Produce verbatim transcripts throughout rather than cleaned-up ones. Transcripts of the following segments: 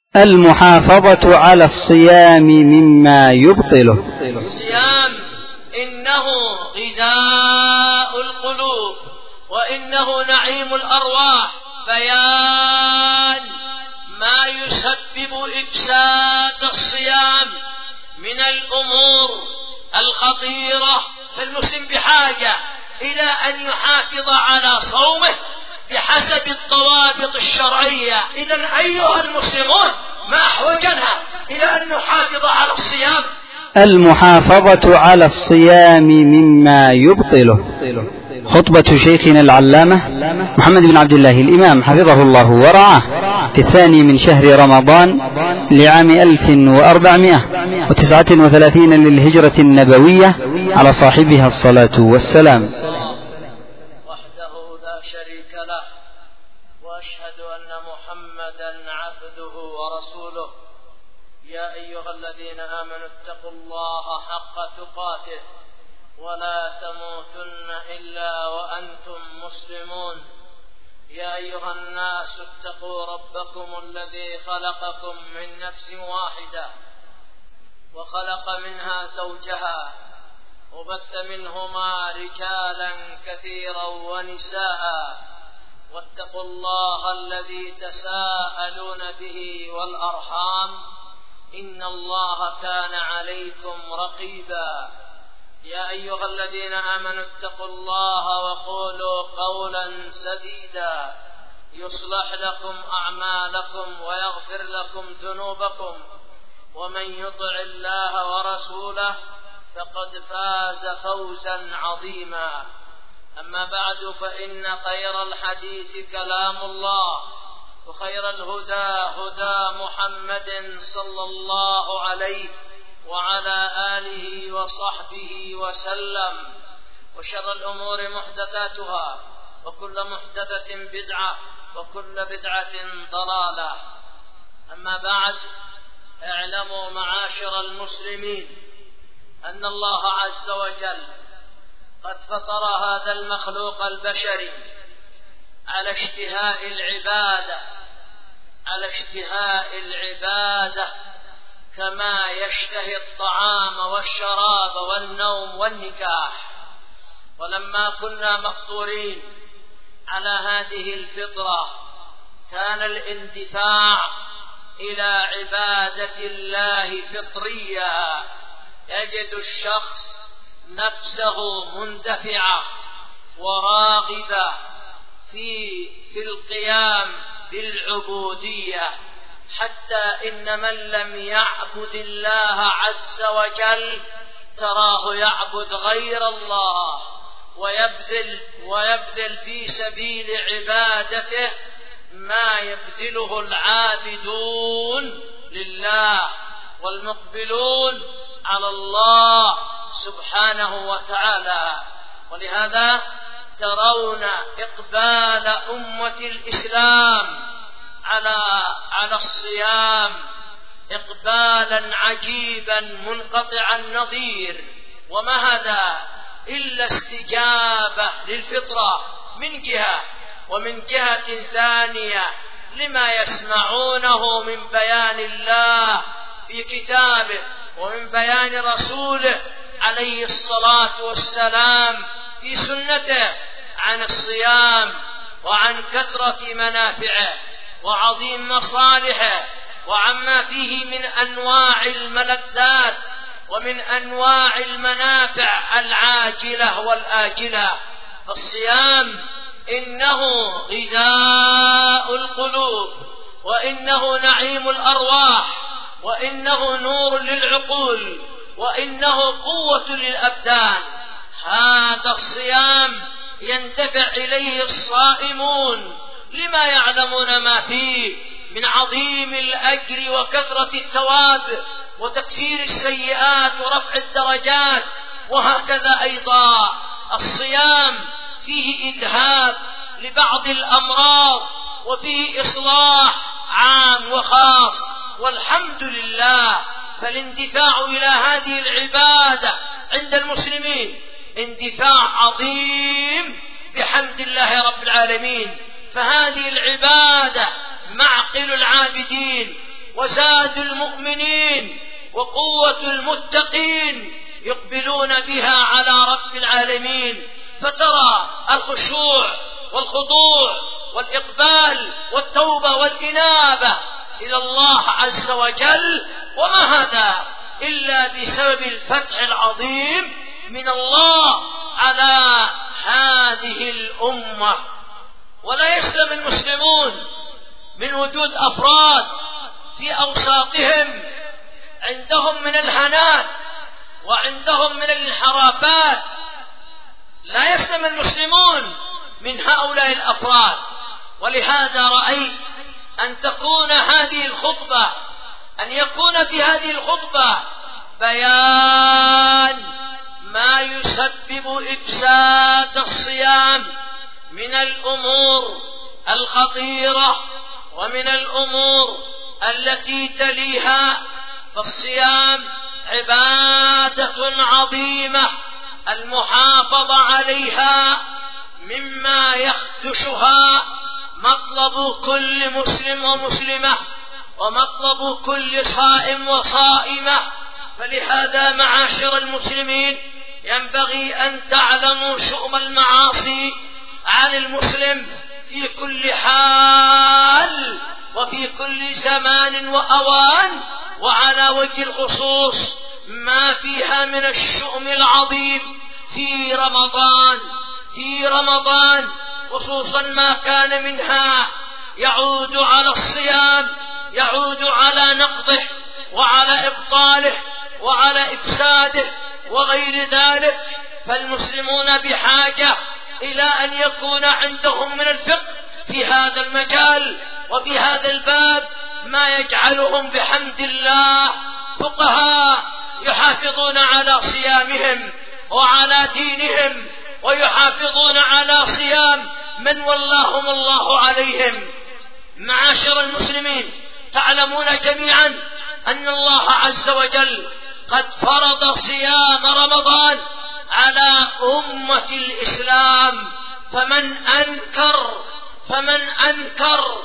المحافظة على الصيام مما يبطله. الصيام إنه غذاء القلوب وإنه نعيم الأرواح، بيان ما يسبب إفساد الصيام من الأمور الخطيرة. فالمسلم بحاجة إلى أن يحافظ على صومه بحسب الضوابط الشرعية. إذن أيها المسلمون، ما أحوجنا إلى أن نحافظ على الصيام؟ المحافظة على الصيام مما يبطله. خطبة شيخنا العلامة محمد بن عبد الله الإمام حفظه الله ورعاه في الثاني من شهر رمضان لعام ألف وأربعمائة وتسعة وثلاثين للهجرة النبوية على صاحبها الصلاة والسلام. وحده لا شريك له، وأشهد أن محمدا عبده ورسوله. يا أيها الذين آمنوا اتقوا الله حق تقاته ولا تموتن إلا وأنتم مسلمون. يا أيها الناس اتقوا ربكم الذي خلقكم من نفس واحدة وخلق منها زوجها وبث منهما رجالا كثيرا ونساء، واتقوا الله الذي تساءلون به والأرحام إن الله كان عليكم رقيبا. يا أيها الذين آمنوا اتقوا الله وقولوا قولا سديدا يصلح لكم أعمالكم ويغفر لكم ذنوبكم، ومن يطع الله ورسوله فقد فاز فوزا عظيما. أما بعد، فإن خير الحديث كلام الله، وخير الهدى هدى محمد صلى الله عليه وعلى آله وصحبه وسلم، وشر الأمور محدثاتها، وكل محدثة بدعة، وكل بدعة ضلالة. أما بعد، اعلموا معاشر المسلمين أن الله عز وجل قد فطر هذا المخلوق البشري على اشتهاء العبادة على اشتهاء العبادة كما يشتهي الطعام والشراب والنوم والنكاح. ولما كنا مفطورين على هذه الفطرة كان الاندفاع إلى عبادة الله فطريا. يجد الشخص نفسه مندفعة وراغبة في في القيام بالعبودية، حتى إن من لم يعبد الله عز وجل تراه يعبد غير الله ويبذل ويبذل في سبيل عبادته ما يبذله العابدون لله والمقبلون على الله سبحانه وتعالى. ولهذا ترون إقبال أمة الإسلام على على الصيام إقبالا عجيبا منقطع النظير، وما هذا إلا استجابة للفطرة من جهة، ومن جهة ثانية لما يسمعونه من بيان الله في كتابه ومن بيان رسوله عليه الصلاة والسلام في سنته عن الصيام وعن كثرة منافعه وعظيم مصالحه وعما فيه من أنواع الملذات ومن أنواع المنافع العاجلة والآجلة. فالصيام إنه غذاء القلوب وإنه نعيم الأرواح وإنه نور للعقول وإنه قوة للأبدان. هذا الصيام يندفع إليه الصائمون لما يعلمون ما فيه من عظيم الأجر وكثرة الثواب وتكفير السيئات ورفع الدرجات. وهكذا أيضا الصيام فيه إذهاب لبعض الأمراض وفيه إصلاح عام وخاص، والحمد لله. فالاندفاع إلى هذه العبادة عند المسلمين اندفاع عظيم بحمد الله رب العالمين. فهذه العبادة معقل العابدين وزاد المؤمنين وقوة المتقين يقبلون بها على رب العالمين، فترى الخشوع والخضوع والإقبال والتوبة والإنابة إلى الله عز وجل، وما هذا إلا بسبب الفتح العظيم من الله على هذه الأمة. ولا يسلم المسلمون من وجود أفراد في أوساطهم عندهم من الهنات وعندهم من الانحرافات. لا يسلم المسلمون من هؤلاء الأفراد. ولهذا رأيت أن تكون هذه الخطبة أن يكون في هذه الخطبة بيان ما يسبب إفساد الصيام من الأمور الخطيرة ومن الأمور التي تليها. فالصيام عبادة عظيمة المحافظة عليها مما يخدشها مطلب كل مسلم ومسلمة ومطلب كل صائم وصائمة. فلهذا معاشر المسلمين ينبغي أن تعلموا شؤم المعاصي عن المسلم في كل حال وفي كل زمان وأوان، وعلى وجه الخصوص ما فيها من الشؤم العظيم في رمضان في رمضان خصوصا ما كان منها يعود على الصيام، يعود على نقضه وعلى إبطاله وعلى إفساده وغير ذلك. فالمسلمون بحاجة إلى أن يكون عندهم من الفقه في هذا المجال وفي هذا الباب ما يجعلهم بحمد الله فقهاء يحافظون على صيامهم وعلى دينهم، ويحافظون على صيام من ولاهم الله عليهم. معاشر المسلمين، تعلمون جميعا أن الله عز وجل قد فرض صيام رمضان على أمة الإسلام. فمن أنكر فمن أنكر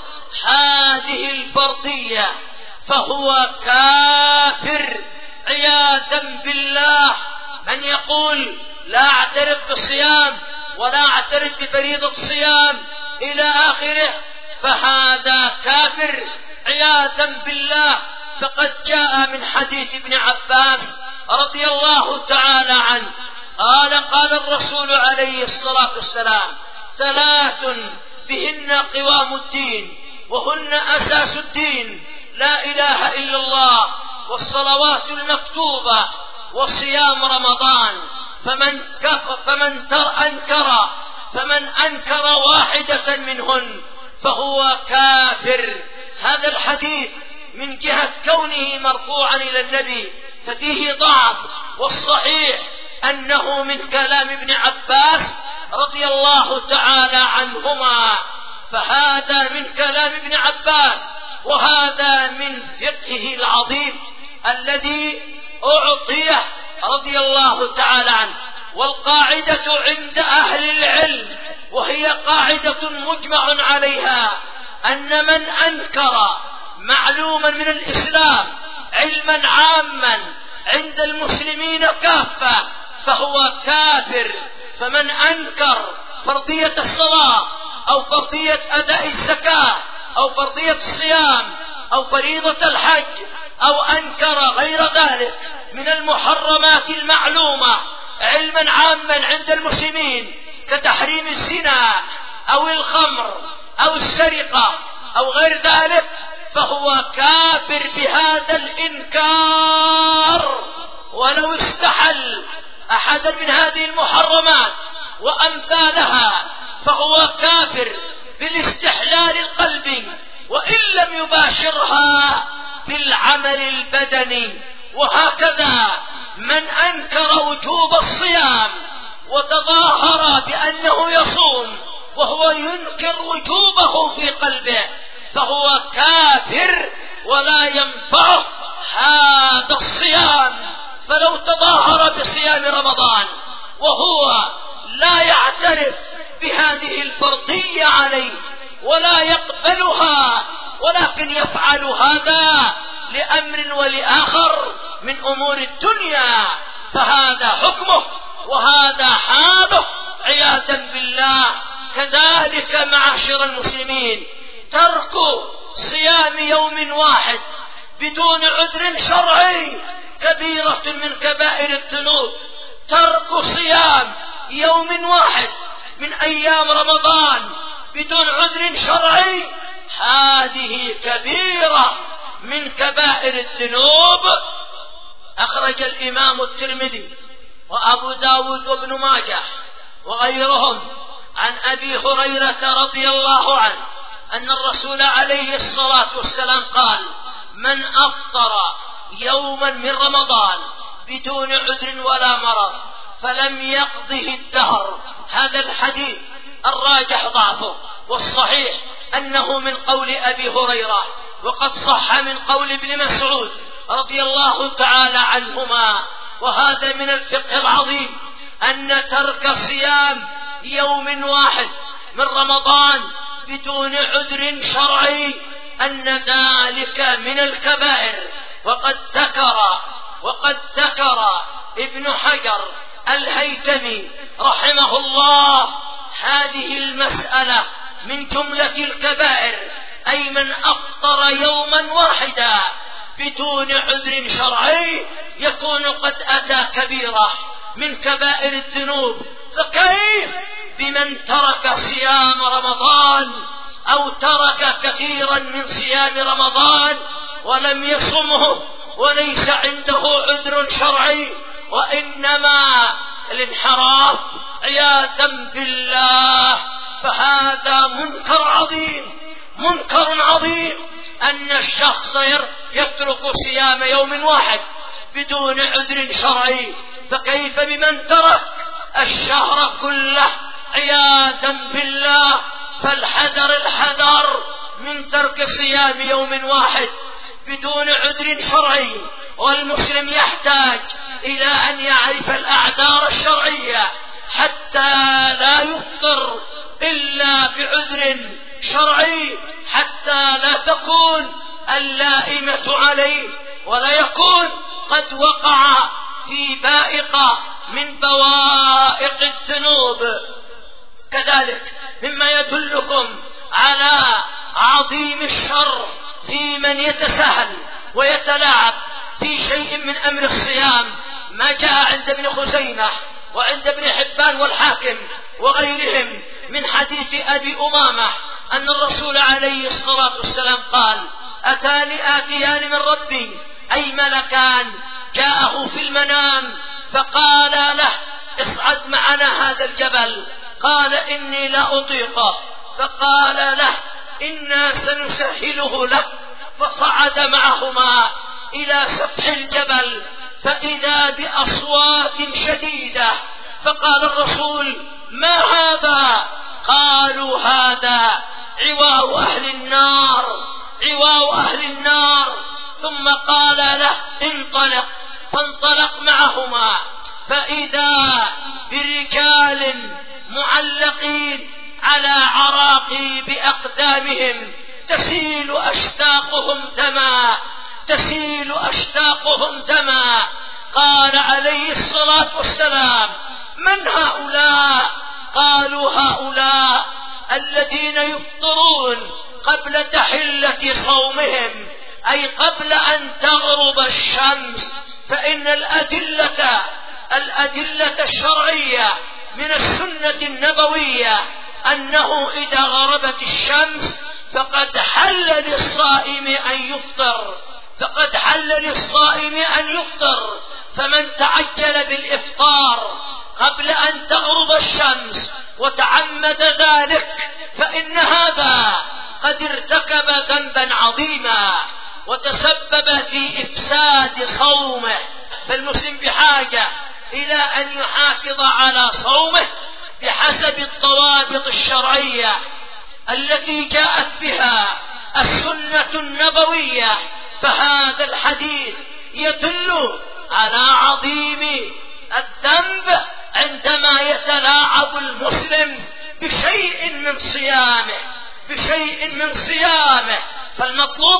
هذه الفرضية فهو كافر عياذا بالله. من يقول لا أعترف بالصيام ولا أعترف بفريضة الصيام إلى آخره فهذا كافر عياذا بالله. فقد جاء من حديث ابن عباس رضي الله تعالى عنه قال قال الرسول عليه الصلاة والسلام: ثلاث بهن قوام الدين وهن أساس الدين: لا إله إلا الله، والصلوات المكتوبة، وصيام رمضان. فمن كفر فمن تر أنكر فمن أنكر واحدة منهن فهو كافر. هذا الحديث من جهة كونه مرفوعا إلى النبي ففيه ضعف، والصحيح أنه من كلام ابن عباس رضي الله تعالى عنهما. فهذا من كلام ابن عباس، وهذا من فقهه العظيم الذي أعطيه رضي الله تعالى عنه. والقاعدة عند أهل العلم، وهي قاعدة مجمع عليها، أن من أنكر معلوما من الإسلام علما عاما عند المسلمين كافة فهو كافر. فمن أنكر فرضية الصلاة أو فرضية أداء الزكاة أو فرضية الصيام أو فريضة الحج أو أنكر غير ذلك من المحرمات المعلومة علما عاما عند المسلمين كتحريم الزنا أو الخمر أو السرقة أو غير ذلك فهو كافر بهذا الإنكار. ولو استحل أحدا من هذه المحرمات وأمثالها فهو كافر بالاستحلال القلبي وإن لم يباشرها بالعمل البدني. وهكذا من أنكر وجوب الصيام وتظاهر بأنه يصوم وهو ينكر وجوبه في قلبه فهو كافر ولا ينفعه هذا الصيام. فلو تظاهر بصيام رمضان وهو لا يعترف بهذه الفرضية عليه ولا يقبلها ولكن يفعل هذا لأمر ولآخر من أمور الدنيا، فهذا حكمه وهذا حاله عياذا بالله. كذلك معاشر المسلمين، ترك صيام يوم واحد بدون عذر شرعي كبيرة من كبائر الذنوب. ترك صيام يوم واحد من أيام رمضان بدون عذر شرعي هذه كبيرة من كبائر الذنوب. أخرج الإمام الترمذي وأبو داود وابن ماجه وغيرهم عن أبي هريرة رضي الله عنه أن الرسول عليه الصلاة والسلام قال: من أفطر يوما من رمضان بدون عذر ولا مرض فلم يقضه الدهر. هذا الحديث الراجح ضعفه، والصحيح أنه من قول أبي هريرة، وقد صح من قول ابن مسعود رضي الله تعالى عنهما. وهذا من الفقه العظيم أن ترك صيام يوم واحد من رمضان بدون عذر شرعي أن ذلك من الكبائر. وقد ذكر وقد ذكر ابن حجر الهيثمي رحمه الله هذه المسألة من جملة الكبائر، أي من أفطر يوما واحدا بدون عذر شرعي يكون قد أتى كبيرة من كبائر الذنوب. فكيف بمن ترك صيام رمضان أو ترك كثيرا من صيام رمضان ولم يصمه وليس عنده عذر شرعي، وإنما الانحراف عياذا بالله. فهذا منكر عظيم، منكر عظيم أن الشخص يترك صيام يوم واحد بدون عذر شرعي، فكيف بمن ترك الشهر كله عياذا بالله. فالحذر الحذر من ترك صيام يوم واحد بدون عذر شرعي، والمسلم يحتاج إلى أن يعرف الأعذار الشرعية حتى لا يفطر إلا بعذر شرعي، حتى لا تكون اللائمة عليه ولا يكون قد وقع في بائقة من بوائق الذنوب. كذلك مما يدلكم على عظيم الشر في من يتساهل ويتلاعب في شيء من أمر الصيام ما جاء عند ابن خزيمة وعند ابن حبان والحاكم وغيرهم من حديث أبي أمامة أن الرسول عليه الصلاة والسلام قال: أتاني آتيان من ربي، أي ملكان جاءه في المنام فقال له: اصعد معنا هذا الجبل. قال: إني لا أطيقه. فقال له: إنا سنسهله لك. فصعد معهما إلى سفح الجبل فإذا بأصوات شديدة، فقال الرسول: ما هذا؟ قالوا: هذا عواء أهل النار، عواء أهل النار. ثم قال له: انطلق. فانطلق معهما فإذا برجال معلقين على عراقيب أقدامهم تسيل أشتاقهم دما، تسيل أشتاقهم دما. قال عليه الصلاة والسلام: من هؤلاء؟ قالوا: هؤلاء الذين يفطرون قبل تحلة صومهم، أي قبل أن تغرب الشمس. فإن الأدلة الأدلة الشرعية من السنة النبوية أنه إذا غربت الشمس فقد حل للصائم أن يفطر، فقد حل للصائم أن يفطر. فمن تعجل بالإفطار قبل أن تغرب الشمس وتعمد ذلك فإن هذا قد ارتكب ذنبا عظيما وتسبب في إفساد صومه. فالمسلم بحاجة إلى أن يحافظ على صومه بحسب الضوابط الشرعية التي جاءت بها السنة النبوية. فهذا الحديث يدل على عظيم الذنب عندما يتلاعب المسلم بشيء من صيامه، بشيء من صيامه. فالمطلوب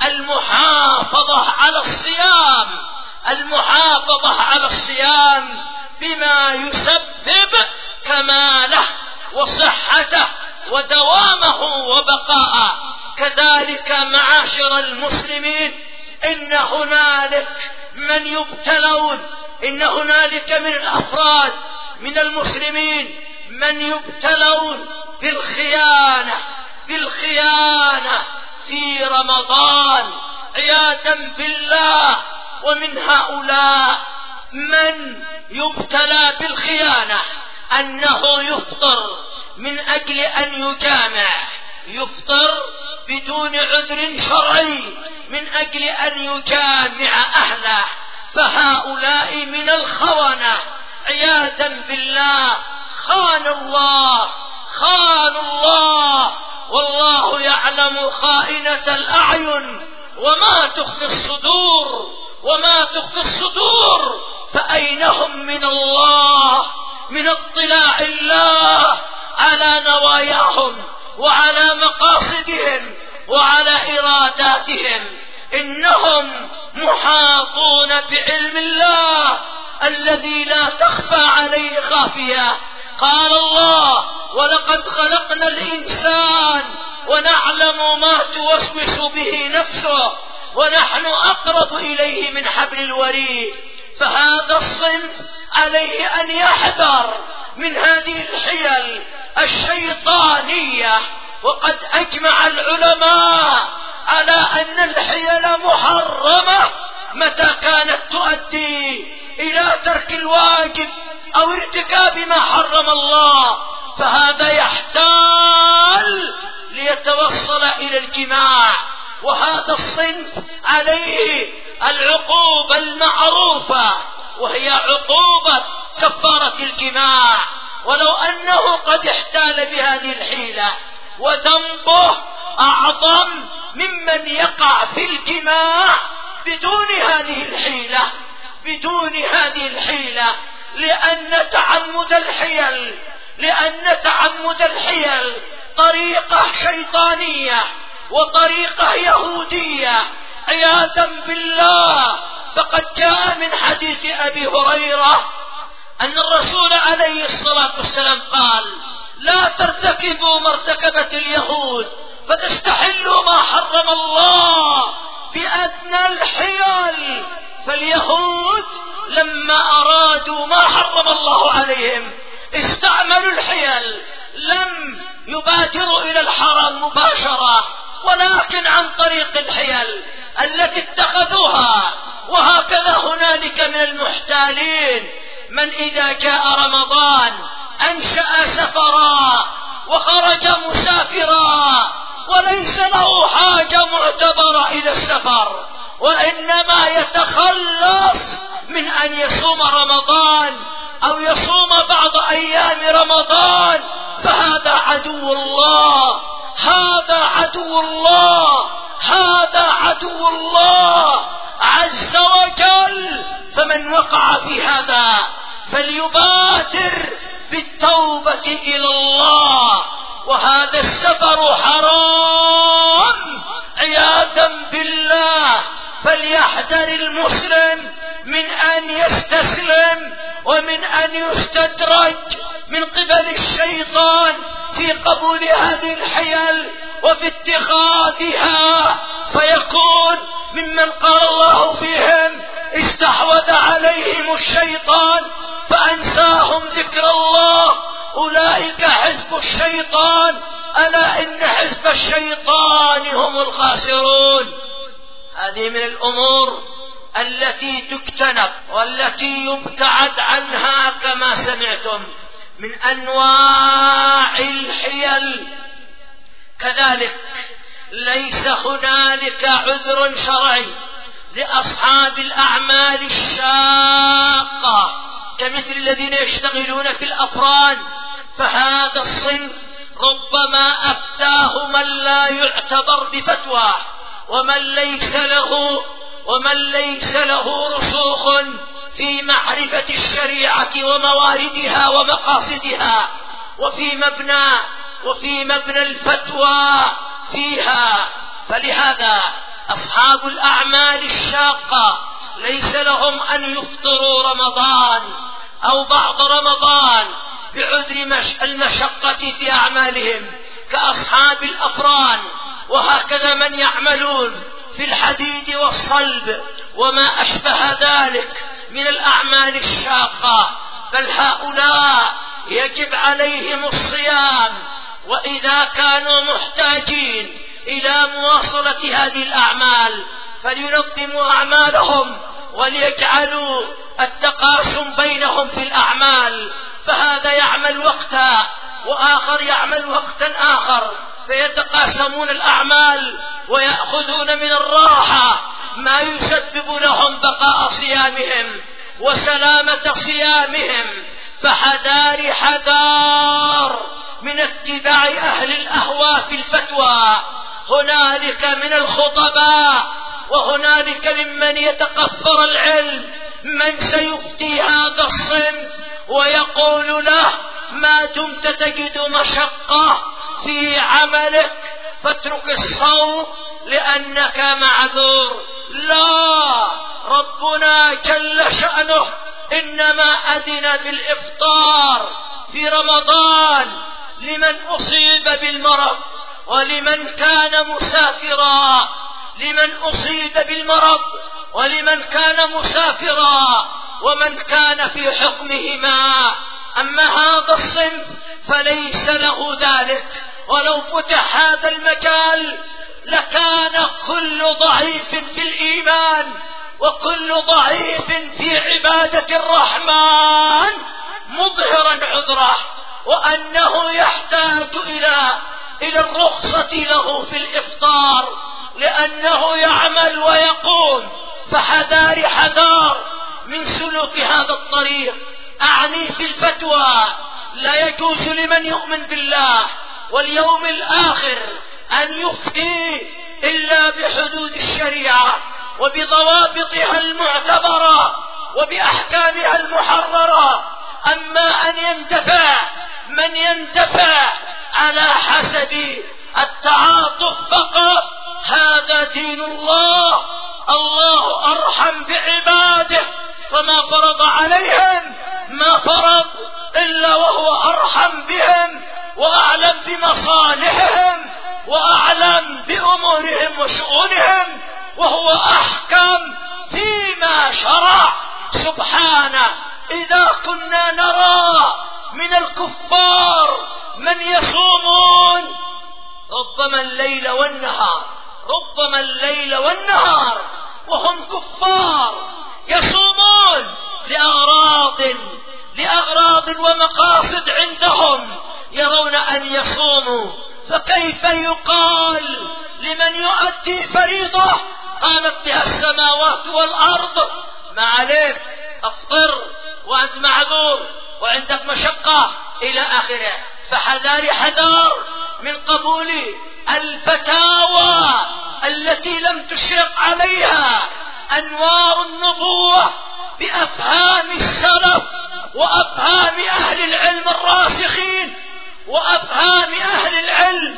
المحافظة على الصيام، المحافظة على الصيام بما يسبب كماله وصحته ودوامه وبقاءه. كذلك معاشر المسلمين، إن هنالك من يبتلون، إن هنالك من الأفراد من المسلمين من يبتلون بالخيانة بالخيانة في رمضان عياذا بالله. ومن هؤلاء من يبتلى بالخيانة أنه يفطر من أجل أن يجامع، يفطر بدون عذر شرعي من أجل أن يجامع أهله، فهؤلاء من الخونة عياذا بالله. خان الله خان الله والله يعلم خائنة الأعين وما تخفي الصدور وما تخفي الصدور. فأين هم من الله، من اطلاع الله على نواياهم وعلى مقاصدهم وعلى إراداتهم؟ إنهم محاطون بعلم الله الذي لا تخفى عليه خافية. قال الله: ولقد خلقنا الإنسان ونعلم ما توسوس به نفسه ونحن أقرب إليه من حبل الوريد. فهذا الصنف عليه أن يحذر من هذه الحيل الشيطانية. وقد أجمع العلماء على أن الحيل محرمة متى كانت تؤدي إلى ترك الواجب أو ارتكاب ما حرم الله، فهذا يحتال ليتوصل إلى الجماع. وهذا الصنف عليه العقوبة المعروفة وهي عقوبة كفارة الجماع، ولو أنه قد احتال بهذه الحيلة، وذنبه أعظم ممن يقع في الجماع بدون هذه الحيلة بدون هذه الحيلة لأن تعمد الحيل لأن تعمد الحيل طريقة شيطانية وطريقة يهودية عياذا بالله. فقد جاء من حديث أبي هريرة أن الرسول عليه الصلاة والسلام قال: لا ترتكبوا ما ارتكبت اليهود فتستحلوا ما حرم الله بأدنى الحيل. فاليهود لما أرادوا ما حرم الله عليهم استعملوا الحيل، لم يبادروا إلى الحرام مباشرة ولكن عن طريق الحيل التي اتخذوها. وهكذا هنالك من المحتالين من إذا جاء رمضان أنشأ سفرا وخرج مسافرا وليس له حاجة معتبرة إلى السفر، وإنما يتخلص من أن يصوم رمضان أو يصوم بعض أيام رمضان، فهذا عدو الله هذا عدو الله هذا عدو الله عز وجل. فمن وقع في هذا فليبادر بالتوبة إلى الله. وهذا السفر حرام عياذا بالله، فليحذر المسلم من أن يستسلم ومن أن يستدرج من قبل الشيطان في قبول هذه الحيل وفي اتخاذها، فيكون ممن قال الله فيهم: استحوذ عليهم الشيطان فأنساهم ذكر الله، أولئك حزب الشيطان، ألا إن حزب الشيطان هم الخاسرون. هذه من الأمور التي تجتنب والتي يبتعد عنها كما سمعتم من أنواع الحيل. كذلك ليس هنالك عذر شرعي لأصحاب الأعمال الشاقة كمثل الذين يشتغلون في الأفران، فهذا الصنف ربما أفتاه من لا يعتبر بفتوى ومن ليس له ومن ليس له رسوخ في معرفة الشريعة ومواردها ومقاصدها وفي مبنى وفي مبنى الفتوى فيها. فلهذا أصحاب الأعمال الشاقة ليس لهم أن يفطروا رمضان أو بعض رمضان بعذر المشقة في أعمالهم كأصحاب الأفران، وهكذا من يعملون في الحديد والصلب وما أشبه ذلك من الأعمال الشاقة، بل هؤلاء يجب عليهم الصيام، وإذا كانوا محتاجين إلى مواصلة هذه الأعمال فلينظموا أعمالهم وليجعلوا التقاسم بينهم في الأعمال، فهذا يعمل وقتا وآخر يعمل وقتا آخر، فيتقاسمون الأعمال ويأخذون من الراحة ما يسبب لهم بقاء صيامهم وسلامة صيامهم. فحذار حذار من اتباع أهل الأهواء في الفتوى، هنالك من الخطباء وهنالك ممن يتقفر العلم من سيفتي هذا الصنف ويقول له ما دمت تجد مشقة في عملك فاترك الصوم لأنك معذور. لا، ربنا جل شأنه إنما أذن بالإفطار في رمضان لمن أصيب بالمرض ولمن كان مسافرا، لمن أصيب بالمرض ولمن كان مسافرا ومن كان في حكمهما. أما هذا الصنف فليس له ذلك، ولو فتح هذا المجال لكان كل ضعيف في الإيمان وكل ضعيف في عبادة الرحمن مظهرا عذره وأنه يحتاج إلى إلى الرخصة له في الإفطار لأنه يعمل ويقوم. فحذار حذار من سلوك هذا الطريق. أعني في الفتوى لا يجوز لمن يؤمن بالله واليوم الآخر أن يفتي إلا بحدود الشريعة وبضوابطها المعتبرة وبأحكامها المحررة. أما أن يندفع من يندفع على حسب التعاطف فقط، هذا دين الله. الله أرحم بعباده، فما فرض عليهم ما فرض إلا وهو أرحم بهم وأعلم بمصالحهم وأعلم بأمورهم وشؤونهم، وهو أحكم فيما شرع سبحانه. إذا كنا نرى من الكفار من يصومون ربما الليل والنهار ربما الليل والنهار وهم كفار يصومون لأغراض لأغراض ومقاصد عندهم يرون أن يصوموا، فكيف يقال لمن يؤدي فريضة قامت بها السماوات والأرض ما عليك أفطر وأنت معذور وعندك مشقة إلى آخره. فحذار حذار من قبول الفتاوى التي لم تشرق عليها أنوار النبوة بأفهام السلف وأفهام أهل العلم الراسخين وأفهام أهل العلم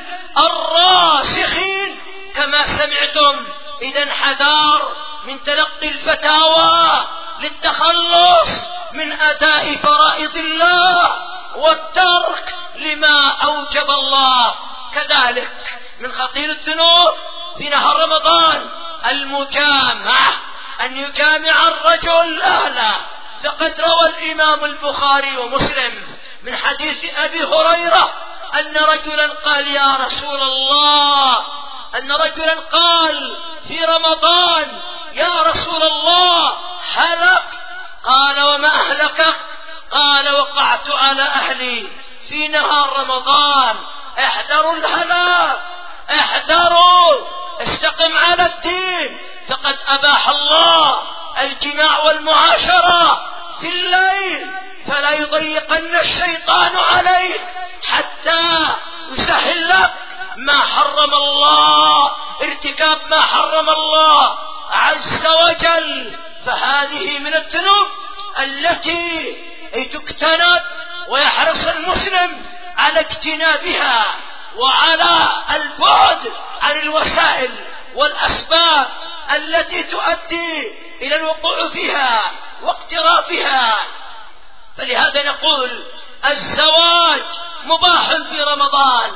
الراسخين كما سمعتم. إذن حذار من تلقي الفتاوى للتخلص من أداء فرائض الله والترك لما أوجب الله. كذلك من خطير الذنوب في نهار رمضان المجامعة، أن يجامع الرجل أهله. فقد روى الإمام البخاري ومسلم من حديث أبي هريرة أن رجلا قال يا رسول الله أن رجلا قال في رمضان يا رسول الله هلك. قال وما أهلكك؟ قال وقعت على أهلي في نهار رمضان. احذروا الهلاك، احذروا، استقم على الدين، فقد أباح الله الجماع والمعاشرة في الليل، فلا يضيقن الشيطان عليك حتى يسهل لك ما حرم الله، ارتكاب ما حرم الله عز وجل. فهذه من الذنوب التي تجتنب ويحرص المسلم على اجتنابها. وعلى البعد عن الوسائل والأسباب التي تؤدي إلى الوقوع فيها واقترافها. فلهذا نقول الزواج مباح في رمضان،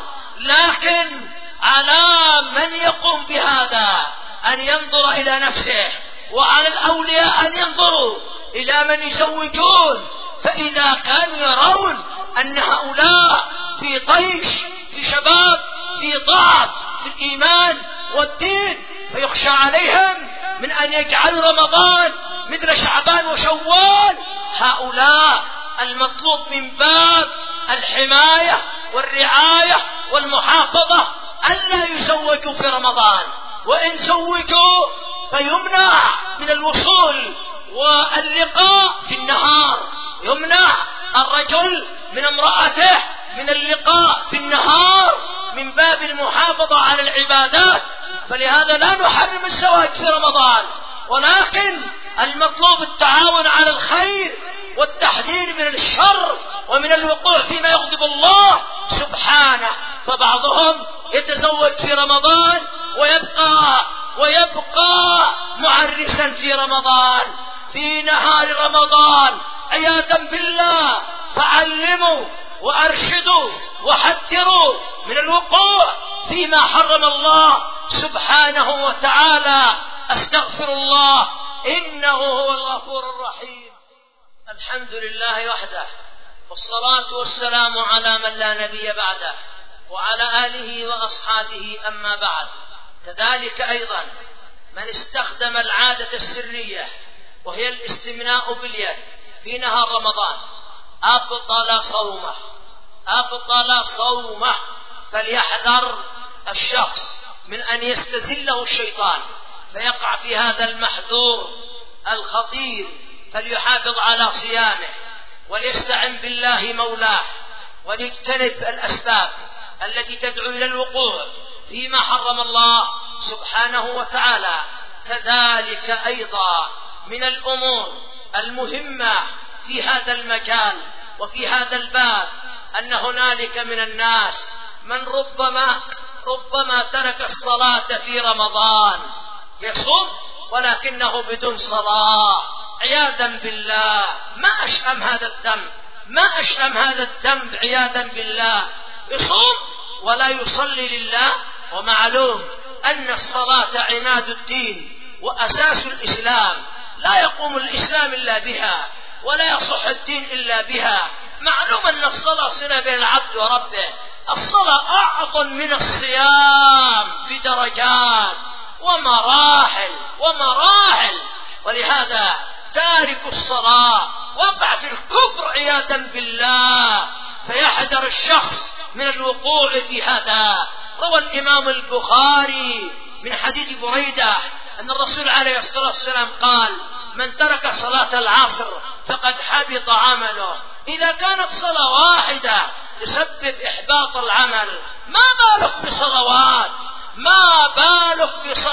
لكن على من يقوم بهذا أن ينظر إلى نفسه، وعلى الأولياء أن ينظروا إلى من يزوجون. فإذا كانوا يرون أن هؤلاء في طيش، في شباب، في ضعف في الإيمان والدين، فيخشى عليهم من أن يجعلوا رمضان مثل شعبان وشوال، هؤلاء المطلوب من باب الحماية والرعاية والمحافظة ألا يزوجوا في رمضان، وإن زوجوا فيمنع من الوصول واللقاء في النهار، يمنع الرجل من امرأته من اللقاء في النهار من باب المحافظة على العبادات. فلهذا لا نحرم الزواج في رمضان، ولكن المطلوب التعاون على الخير والتحذير من الشر ومن الوقوع فيما يغضب الله سبحانه. فبعضهم يتزوج في رمضان ويبقى ويبقى معرسا في رمضان في نهار رمضان عياذا بالله. فعلموا وأرشدوا وحذروا من الوقوع فيما حرم الله سبحانه وتعالى. أستغفر الله إنه هو الغفور الرحيم. الحمد لله وحده، والصلاة والسلام على من لا نبي بعده، وعلى آله وأصحابه. أما بعد، كذلك أيضا من استخدم العادة السرية وهي الاستمناء باليد في نهار رمضان أبطل صومه، أبطل صومه. فليحذر الشخص من أن يستزله الشيطان فيقع في هذا المحذور الخطير، فليحافظ على صيامه وليستعن بالله مولاه، وليجتنب الأسباب التي تدعو إلى الوقوع فيما حرم الله سبحانه وتعالى. كذلك أيضا من الأمور المهمة في هذا المجال وفي هذا الباب أن هنالك من الناس من ربما ربما ترك الصلاة في رمضان، يصوم ولكنه بدون صلاة عياذا بالله. ما أشأم هذا الذنب، ما أشأم هذا الذنب عياذا بالله. يصوم ولا يصلي لله، ومعلوم أن الصلاة عماد الدين وأساس الإسلام، لا يقوم الإسلام إلا بها ولا يصح الدين إلا بها. معلوم أن الصلاة صلة بين العبد وربه، الصلاة أعظم من الصيام بدرجات ومراحل ومراحل. ولهذا تارك الصلاة وقع في الكفر عياذا بالله، فيحذر الشخص من الوقوع في هذا. روى الإمام البخاري من حديث بريدة أن الرسول عليه الصلاة والسلام قال: من ترك صلاة العصر فقد حبط عمله. إذا كانت صلاة واحدة تسبب إحباط العمل، ما بالك بصلوات، ما بالك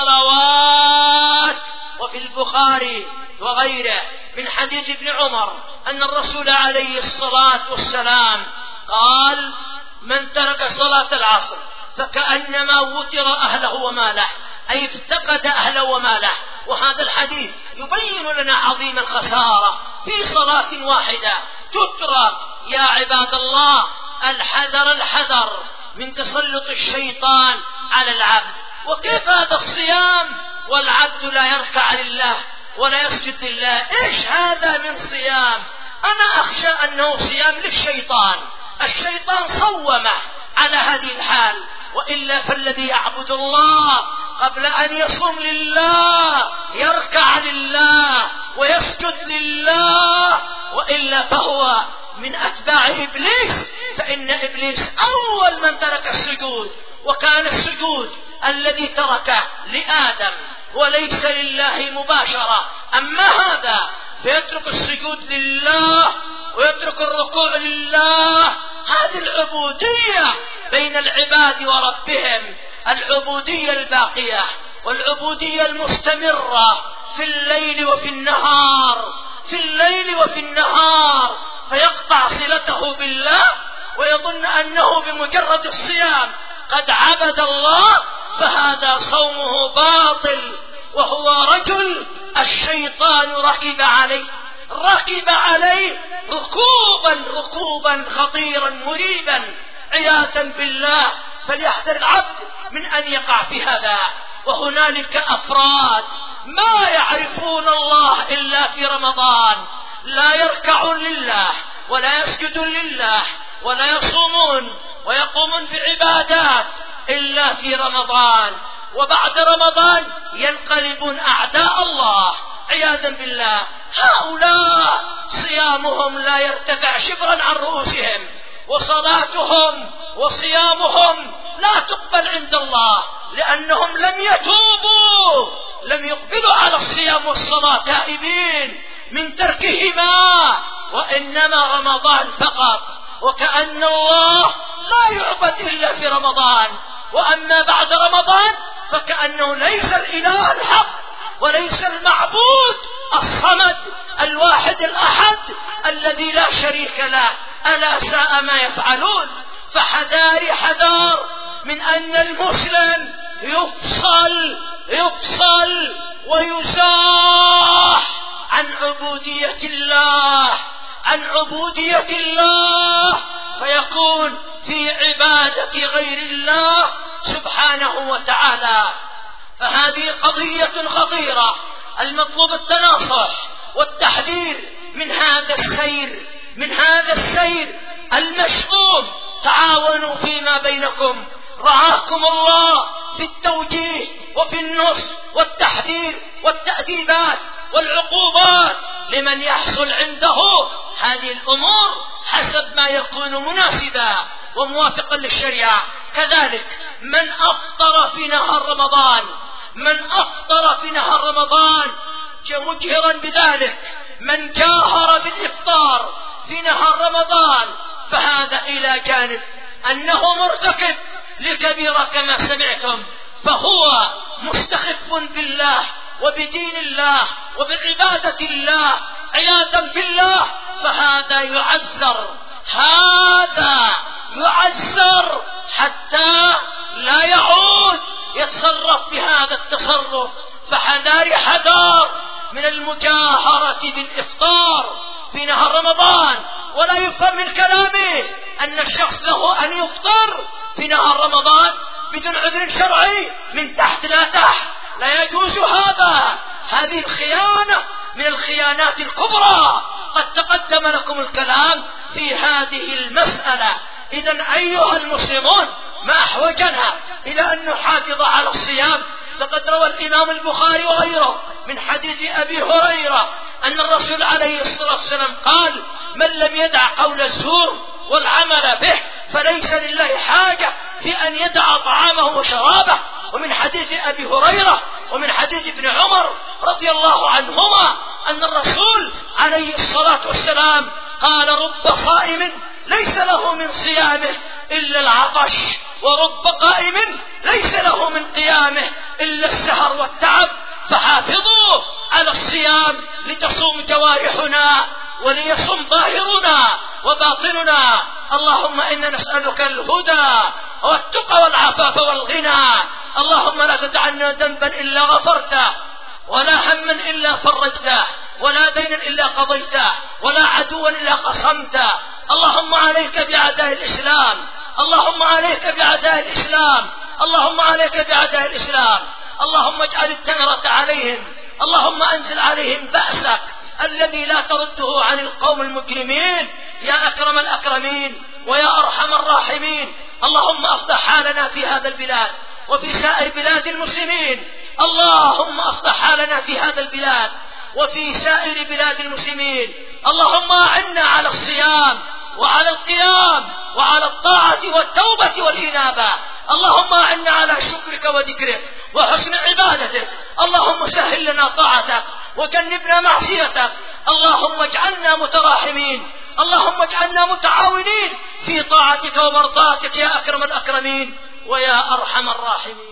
بصلوات. وفي البخاري وغيره من حديث ابن عمر أن الرسول عليه الصلاة والسلام قال: من ترك صلاة العصر فكأنما وتر أهله وماله، أي افتقد أهله وماله. وهذا الحديث يبين لنا عظيم الخسارة في صلاة واحدة تترك. يا عباد الله، الحذر الحذر من تسلط الشيطان على العبد. وكيف هذا الصيام والعبد لا يركع لله ولا يسجد لله؟ إيش هذا من صيام؟ أنا أخشى أنه صيام للشيطان، الشيطان صومه على هذه الحال. وإلا فالذي يعبد الله قبل أن يصوم لله يركع لله ويسجد لله، وإلا فهو من أتباع إبليس. فإن إبليس أول من ترك السجود، وكان السجود الذي تركه لآدم وليس لله مباشرة. أما هذا فيترك السجود لله ويترك الركوع لله. هذه العبودية بين العباد وربهم، العبودية الباقية والعبودية المستمرة في الليل وفي النهار، في الليل وفي النهار. فيقطع صلته بالله ويظن أنه بمجرد الصيام قد عبد الله فهذا صومه باطل، وهو رجل الشيطان ركب عليه ركب عليه ركوبا ركوبا خطيرا مريبا عياذا بالله. فليحذر العبد من أن يقع في هذا. وهنالك أفراد ما يعرفون الله إلا في رمضان، لا يركعون لله ولا يسجدون لله ولا يصومون ويقومون بعبادات إلا في رمضان، وبعد رمضان ينقلبون أعداء الله عياذا بالله. هؤلاء صيامهم لا يرتفع شبرا عن رؤوسهم، وصلاتهم وصيامهم لا تقبل عند الله، لأنهم لم يتوبوا، لم يقبلوا على الصيام والصلاة تائبين من تركهما، وإنما رمضان فقط. وكأن الله لا يعبد إلا في رمضان، وأما بعد رمضان فكأنه ليس الإله الحق وليس المعبود الصمد الواحد الأحد الذي لا شريك له. ألا ساء ما يفعلون. فحذاري حذار من أن المسلم يفصل يفصل ويزاح عن عبودية الله عن عبودية الله فيكون في عبادة غير الله سبحانه وتعالى. فهذه قضية خطيرة، المطلوب التناصح والتحذير من هذا السير من هذا السير المشؤوم. تعاونوا فيما بينكم، رعاكم الله في التوجيه وفي النصح والتحذير والتأديبات والعقوبات لمن يحصل عنده هذه الأمور حسب ما يكون مناسبا وموافقا للشريعة. كذلك من أفطر في نهار رمضان من أفطر في نهار رمضان مجهرا بذلك، من جاهر بالإفطار في نهار رمضان، فهذا إلى جانب أنه مرتكب لكبيرة كما سمعتم، فهو مستخف بالله وبدين الله وبعبادة الله عياذا بالله، فهذا يعذر هذا يعذر حتى لا يعود يتصرف بهذا التصرف. فحذاري حذار من المجاهرة بالإفطار في نهار رمضان. ولا يفهم من كلامي أن الشخص له أن يفطر في نهار رمضان بدون عذر شرعي من تحت لا تحت، لا يجوز هذا. هذه الخيانة من الخيانات الكبرى، قد تقدم لكم الكلام في هذه المسألة. إذن أيها المسلمون ما أحوجنا إلى أن نحافظ على الصيام. فقد روى الإمام البخاري وغيره من حديث أبي هريرة أن الرسول عليه الصلاة والسلام قال: من لم يدع قول الزور والعمل به فليس لله حاجة في أن يدع طعامه وشرابه. ومن حديث أبي هريرة ومن حديث ابن عمر رضي الله عنهما أن الرسول عليه الصلاة والسلام قال: رب صائم ليس له من صيامه إلا العطش، ورب قائم ليس له من قيامه إلا السهر والتعب. فحافظوا على الصيام لتصوم جوارحنا وليصم ظاهرنا وباطننا. اللهم إنا نسألك الهدى والتقى والعفاف والغنى. اللهم لا تدع لنا ذنبا إلا غفرته، ولا هما إلا فرجته، ولا دينا إلا قضيته، ولا عدوا إلا قصمته. اللهم عليك بأعداء الإسلام اللهم عليك بأعداء الإسلام اللهم عليك بأعداء الإسلام. اللهم اجعل الدهرة عليهم، اللهم أنزل عليهم بأسك الذي لا ترده عن القوم المجرمين يا أكرم الأكرمين ويا أرحم الراحمين. اللهم أصلح حالنا في هذا البلاد وفي سائر بلاد المسلمين. اللهم أصلح حالنا في هذا البلاد وفي سائر بلاد المسلمين. اللهم أعنا على الصيام وعلى القيام وعلى الطاعة والتوبة والإنابة. اللهم أعنا على شكرك وذكرك وحسن عبادتك. اللهم سهل لنا طاعتك وجنبنا معصيتك. اللهم اجعلنا متراحمين، اللهم اجعلنا متعاونين في طاعتك ومرضاتك يا أكرم الأكرمين ويا أرحم الراحمين.